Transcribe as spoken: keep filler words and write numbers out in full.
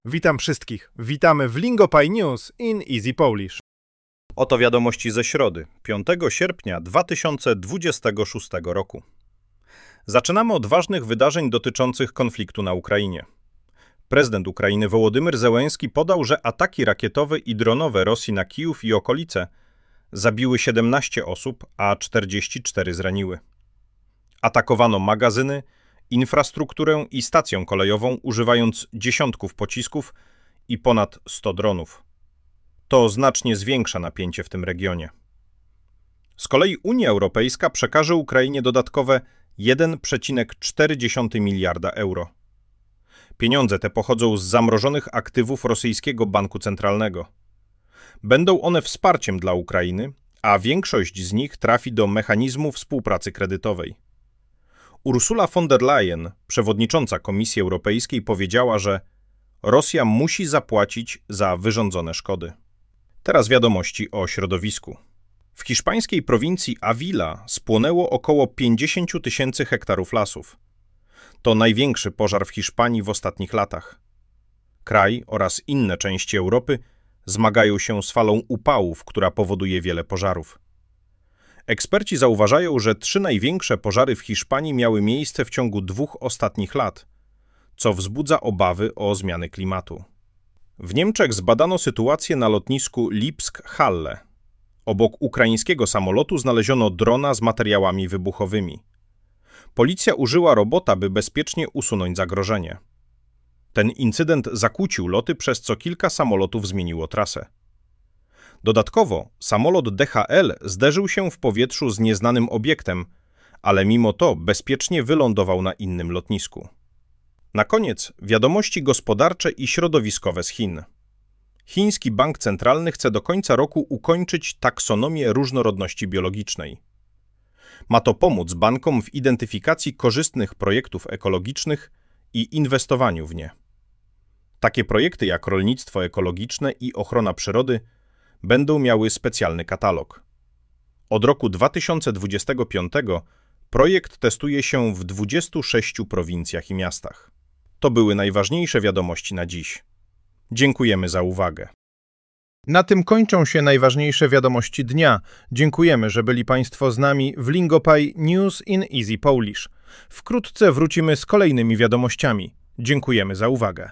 Witam wszystkich. Witamy w Lingopie News in Easy Polish. Oto wiadomości ze środy, piątego sierpnia dwa tysiące dwudziestego szóstego roku. Zaczynamy od ważnych wydarzeń dotyczących konfliktu na Ukrainie. Prezydent Ukrainy Wołodymyr Zełenski podał, że ataki rakietowe i dronowe Rosji na Kijów i okolice zabiły siedemnaście osób, a czterdzieści cztery zraniły. Atakowano magazyny, infrastrukturę i stację kolejową, używając dziesiątków pocisków i ponad sto dronów. To znacznie zwiększa napięcie w tym regionie. Z kolei Unia Europejska przekaże Ukrainie dodatkowe jeden przecinek cztery miliarda euro. Pieniądze te pochodzą z zamrożonych aktywów rosyjskiego banku centralnego. Będą one wsparciem dla Ukrainy, a większość z nich trafi do mechanizmu współpracy kredytowej. Ursula von der Leyen, przewodnicząca Komisji Europejskiej, powiedziała, że Rosja musi zapłacić za wyrządzone szkody. Teraz wiadomości o środowisku. W hiszpańskiej prowincji Avila spłonęło około pięćdziesiąt tysięcy hektarów lasów. To największy pożar w Hiszpanii w ostatnich latach. Kraj oraz inne części Europy zmagają się z falą upałów, która powoduje wiele pożarów. Eksperci zauważają, że trzy największe pożary w Hiszpanii miały miejsce w ciągu dwóch ostatnich lat, co wzbudza obawy o zmiany klimatu. W Niemczech zbadano sytuację na lotnisku Lipsk-Halle. Obok ukraińskiego samolotu znaleziono drona z materiałami wybuchowymi. Policja użyła robota, by bezpiecznie usunąć zagrożenie. Ten incydent zakłócił loty, przez co kilka samolotów zmieniło trasę. Dodatkowo samolot D H L zderzył się w powietrzu z nieznanym obiektem, ale mimo to bezpiecznie wylądował na innym lotnisku. Na koniec wiadomości gospodarcze i środowiskowe z Chin. Chiński Bank Centralny chce do końca roku ukończyć taksonomię różnorodności biologicznej. Ma to pomóc bankom w identyfikacji korzystnych projektów ekologicznych i inwestowaniu w nie. Takie projekty jak rolnictwo ekologiczne i ochrona przyrody będą miały specjalny katalog. Od roku dwa tysiące dwudziestego piątego projekt testuje się w dwudziestu sześciu prowincjach i miastach. To były najważniejsze wiadomości na dziś. Dziękujemy za uwagę. Na tym kończą się najważniejsze wiadomości dnia. Dziękujemy, że byli Państwo z nami w Lingopie News in Easy Polish. Wkrótce wrócimy z kolejnymi wiadomościami. Dziękujemy za uwagę.